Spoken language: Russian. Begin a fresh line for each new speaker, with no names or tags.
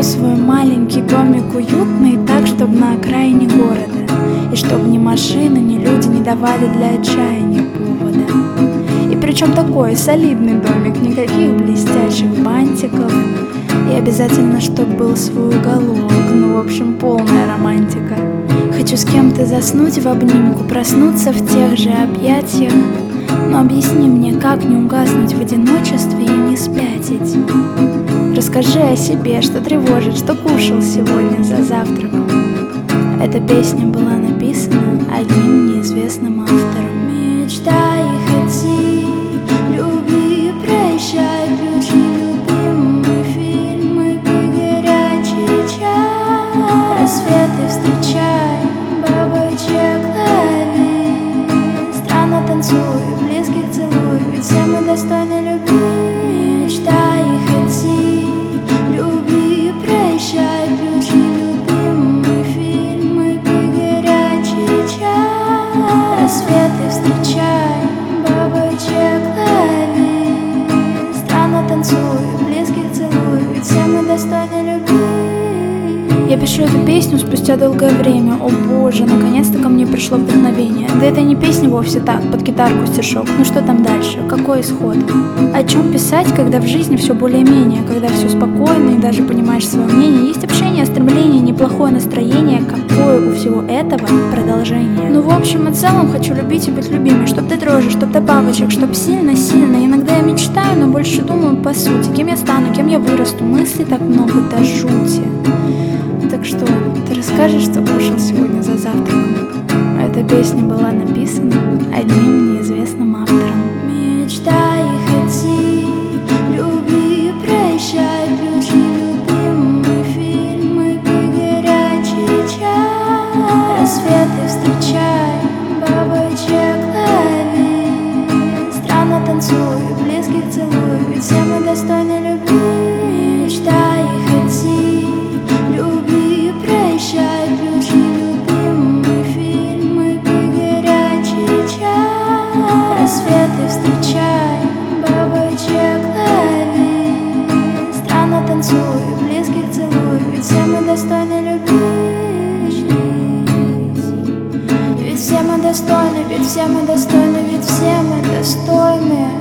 хочу свой маленький домик уютный, так, чтобы на окраине города, и чтоб ни машины, ни люди не давали для отчаяния повода. И причем такой солидный домик, никаких блестящих бантиков, и обязательно, чтоб был свой уголок, ну, в общем, полная романтика. Хочу с кем-то заснуть в обнимку, проснуться в тех же объятиях. Но объясни мне, как не угаснуть в одиночестве и не спятить. Расскажи о себе, что тревожит, что кушал сегодня за завтраком. Эта песня была написана одним неизвестным автором. Мечтай и хоти, люби, прощай, включи любимые фильмы, пей горячий чай, рассветы встречай, бабочек лови, странно танцуй, близких целуй, ведь все мы достойны любви. Мечтай и хоти, люби, прощай, включи любимые фильмы, пей горячий чай, рассветы встречай, бабочек лови, странно танцуй, близких целуй, ведь все мы достойны любви. Я пишу эту песню спустя долгое время. О боже, наконец-то ко мне пришло вдохновение. Да это не песня вовсе так, под гитарку стишок. Ну что там дальше? Какой исход? О чем писать, когда в жизни все более-менее, когда все спокойно и даже понимаешь свое мнение? Есть общение, стремление, неплохое настроение. Какое у всего этого продолжение? Ну в общем и целом хочу любить и быть любимой. Чтоб до дрожи, чтоб до бабочек, чтоб сильно-сильно. Иногда я мечтаю, но больше думаю по сути. Кем я стану, кем я вырасту. Мыслей так много до жути. Так что, ты расскажешь, что кушал сегодня за завтраком? Эта песня была написана одним неизвестным автором. Мечтай и хоти, люби, прощай, включи любимые фильмы, пей горячий чай, рассветы встречай, бабочек лови, странно танцуй, близких целуй, ведь все мы достойны любви. Мечтай и хоти, люби, прощай, включи любимые фильмы, пей горячий чай, рассветы встречай, бабочек лови, странно танцуй, близких целуй, ведь все мы достойны любви. Ведь все мы достойны, ведь все мы достойны, ведь все мы достойны.